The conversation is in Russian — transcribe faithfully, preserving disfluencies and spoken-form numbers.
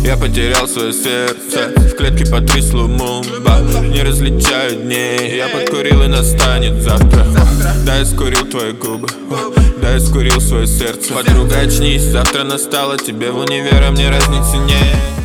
Я потерял свое сердце, в клетке потрясло мумба. Не различаю дней, я подкурил и настанет завтра. Да, я скурил твои губы, да, я скурил свое сердце. Подруга, очнись, завтра настало, тебе в универ, а мне разницы нет.